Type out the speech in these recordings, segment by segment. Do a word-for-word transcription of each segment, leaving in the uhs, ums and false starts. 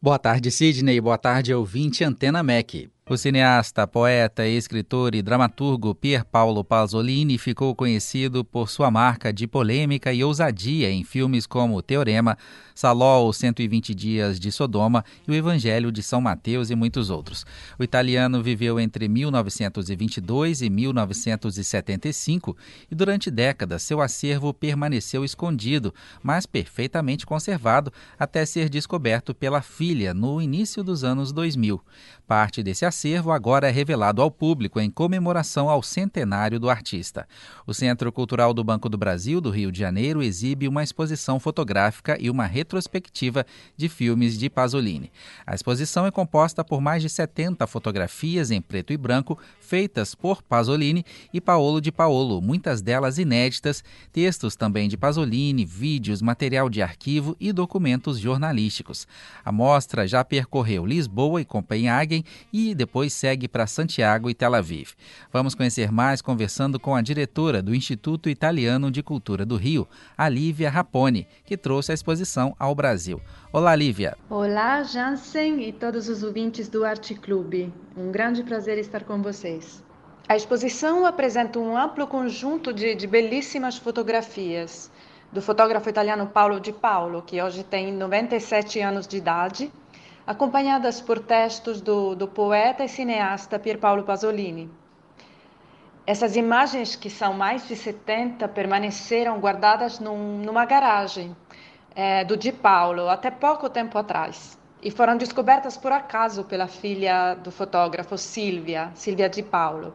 Boa tarde, Sidney. Boa tarde, ouvinte Antena M E C. O cineasta, poeta, escritor e dramaturgo Pier Paolo Pasolini ficou conhecido por sua marca de polêmica e ousadia em filmes como Teorema, Salò, cento e vinte Dias de Sodoma e O Evangelho de São Mateus e muitos outros. O italiano viveu entre mil novecentos e vinte e dois e mil novecentos e setenta e cinco e durante décadas seu acervo permaneceu escondido, mas perfeitamente conservado até ser descoberto pela filha no início dos anos dois mil. Parte desse acervo agora é revelado ao público em comemoração ao centenário do artista. O Centro Cultural do Banco do Brasil, do Rio de Janeiro, exibe uma exposição fotográfica e uma retrospectiva de filmes de Pasolini. A exposição é composta por mais de setenta fotografias em preto e branco, feitas por Pasolini e Paolo di Paolo, muitas delas inéditas, textos também de Pasolini, vídeos, material de arquivo e documentos jornalísticos. A mostra já percorreu Lisboa e Copenhague e depois segue para Santiago e Tel Aviv. Vamos conhecer mais conversando com a diretora do Instituto Italiano de Cultura do Rio, a Lívia Raponi, que trouxe a exposição ao Brasil. Olá, Lívia. Olá, Jansen e todos os ouvintes do Arte Clube. Um grande prazer estar com vocês. A exposição apresenta um amplo conjunto de, de belíssimas fotografias do fotógrafo italiano Paolo di Paolo, que hoje tem noventa e sete anos de idade, acompanhadas por textos do, do poeta e cineasta Pier Paolo Pasolini. Essas imagens, que são mais de setenta, permaneceram guardadas num, numa garagem é, do Di Paolo até pouco tempo atrás e foram descobertas por acaso pela filha do fotógrafo Silvia, Silvia Di Paolo.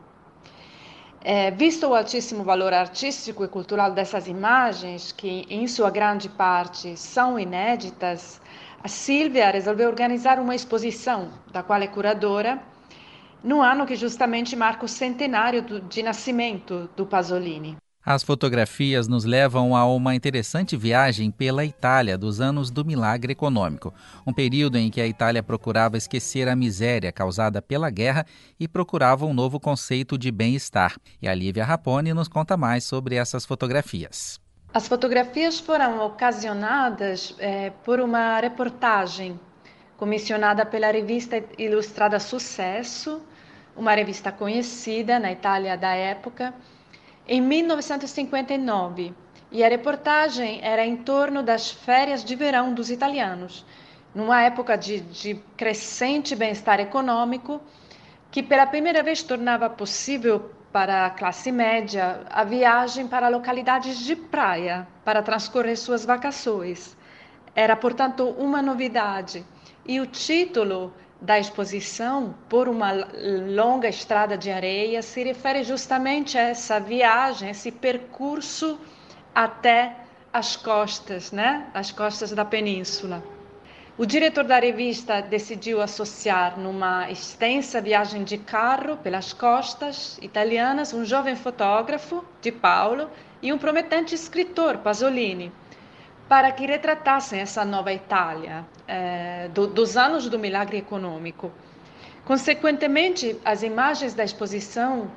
É, visto o altíssimo valor artístico e cultural dessas imagens, que em sua grande parte são inéditas, a Silvia resolveu organizar uma exposição, da qual é curadora, no ano que justamente marca o centenário do, de nascimento do Pasolini. As fotografias nos levam a uma interessante viagem pela Itália dos anos do milagre econômico, um período em que a Itália procurava esquecer a miséria causada pela guerra e procurava um novo conceito de bem-estar. E a Lívia Raponi nos conta mais sobre essas fotografias. As fotografias foram ocasionadas é, por uma reportagem comissionada pela revista ilustrada Sucesso, uma revista conhecida na Itália da época, em mil novecentos e cinquenta e nove. E a reportagem era em torno das férias de verão dos italianos, numa época de, de crescente bem-estar econômico, que pela primeira vez tornava possível para a classe média a viagem para localidades de praia para transcorrer suas vacações. Era, portanto, uma novidade. E o título da exposição, Por uma longa estrada de areia, se refere justamente a essa viagem, esse percurso até as costas, né? As costas da península. O diretor da revista decidiu associar numa extensa viagem de carro pelas costas italianas um jovem fotógrafo, Di Paolo, e um prometente escritor, Pasolini, para que retratassem essa nova Itália, eh, do, dos anos do milagre econômico. Consequentemente, as imagens da exposição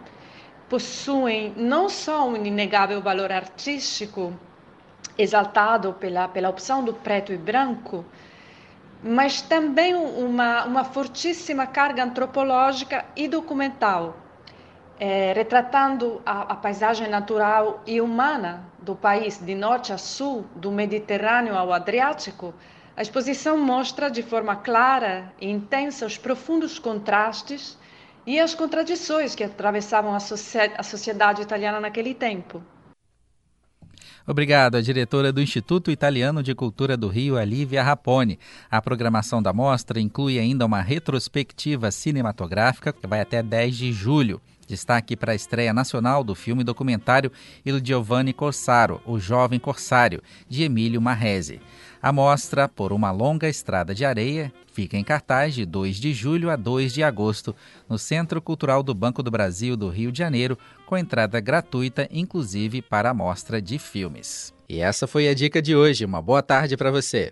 possuem não só um inegável valor artístico, exaltado pela, pela opção do preto e branco, mas também uma, uma fortíssima carga antropológica e documental, é, retratando a, a paisagem natural e humana do país de norte a sul, do Mediterrâneo ao Adriático. A exposição mostra de forma clara e intensa os profundos contrastes e as contradições que atravessavam a, socie- a sociedade italiana naquele tempo. Obrigado, a diretora do Instituto Italiano de Cultura do Rio, a Lívia Raponi. A programação da mostra inclui ainda uma retrospectiva cinematográfica que vai até dez de julho. Destaque para a estreia nacional do filme documentário Il Giovane Corsaro, O Jovem Corsário, de Emílio Marrese. A mostra, Por uma longa estrada de areia, fica em cartaz de dois de julho a dois de agosto, no Centro Cultural do Banco do Brasil do Rio de Janeiro, com entrada gratuita, inclusive para a mostra de filmes. E essa foi a dica de hoje. Uma boa tarde para você.